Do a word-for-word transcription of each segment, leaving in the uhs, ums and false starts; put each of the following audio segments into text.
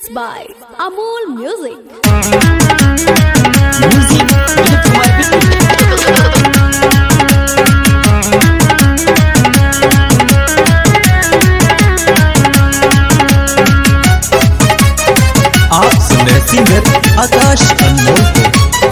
Mixed by Amol Music. Music itu my आप सुन रहे सिंगर आकाश अनमोल को।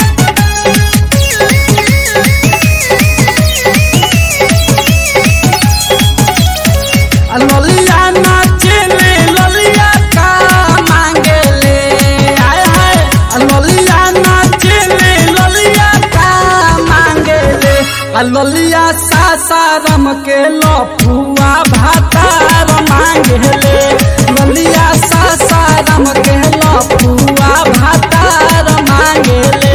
ललिया नाचेले ललिया का मांगेले आय हाय ललिया नाचेले ललिया का मांगेले ललिया सासाराम के लफुआ भातार मांगेले ललिया सासाराम के लफुआ भातार मांगेले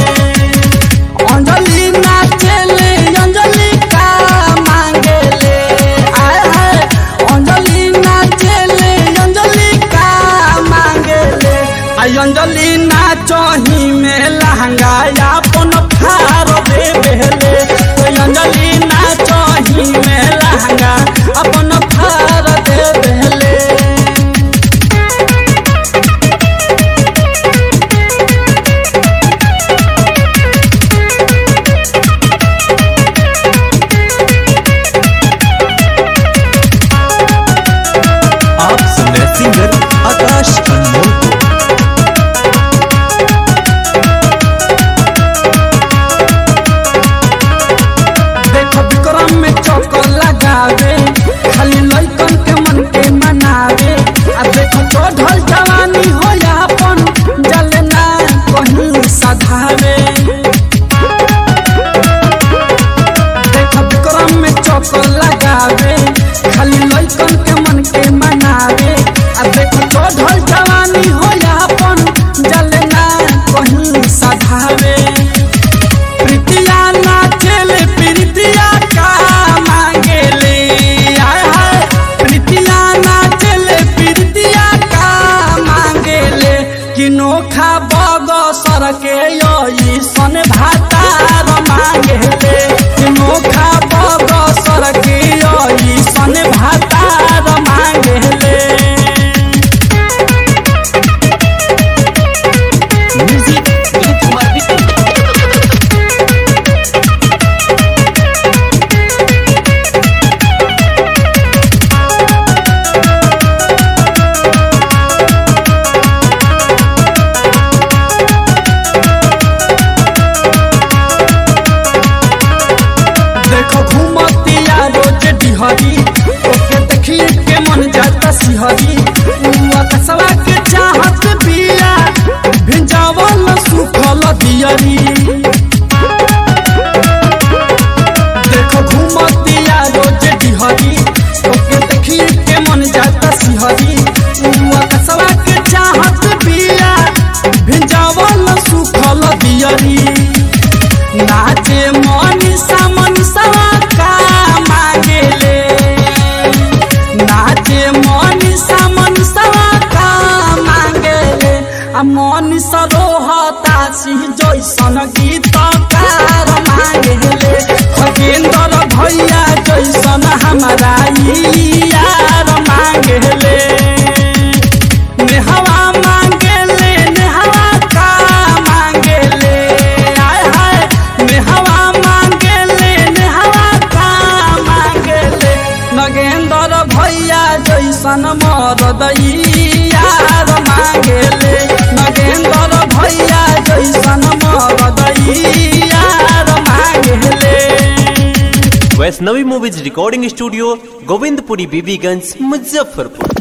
अंजलि नाचेले अंजलि का मांगेले आय हाय अंजलि नाचेले अंजलि का मांगेले आई अंजलि नाचही में लहंगा अपन फार दे बेले अंजलि नाचही में लहंगा अपन फार दे बेले आप सुन रहे सिंगर आकाश अनमोल को। देखो विक्रम में चक्कर लगावे खाली लइकन के मन के मनावे आ देखो चढ़ल जवानी हो अपन जलना कहीं सधावे देखो विक्रम में चक्कर लगावे खाली लइकन के मन के मनावे आ देखो चढ़ल जवानी हो अपन जलना कहीं सधावे प्रीतिया नाचेले प्रीतिया का मांगेले आय हाय प्रीतिया नाचेले प्रीतिया का मांगेले कि नोखा बगसर के यही सन भातार मांगेले कि नोखा बगसर के यही सन भातार मांगेले Music itu my देखो घूमतिया रोज डिहरी ओके देखिए के मन जाता सिहरी उआ कसवा के चाहत बिया भिंजावल सुखल दियरी देखो घूमतिया रोज डिहरी ओके देखिए के मन जाता सिहरी उआ कसवा के चाहत बिया भिंजावल सुखल दियरी नाचे मनीषा मनीषा का मांगेले नाचे मनीषा मनीषा का मांगेले आ मनीषा रोहता सिंह जैसन गीतकार मांगेले खगेंद्र भैया जैसन हमारा यार मांगेले नेहवा मांगेले नेहवा का मांगेले आय हाय नेहवा मांगेले नेहवा का मांगेले नगेंद्र भैया जैसन मरद यार मांगेले नगेंद्र भैया जैसन मरद यार मांगेले। Vaishnavi movies recording studio Govindpuri Bibiganj Muzaffarpur.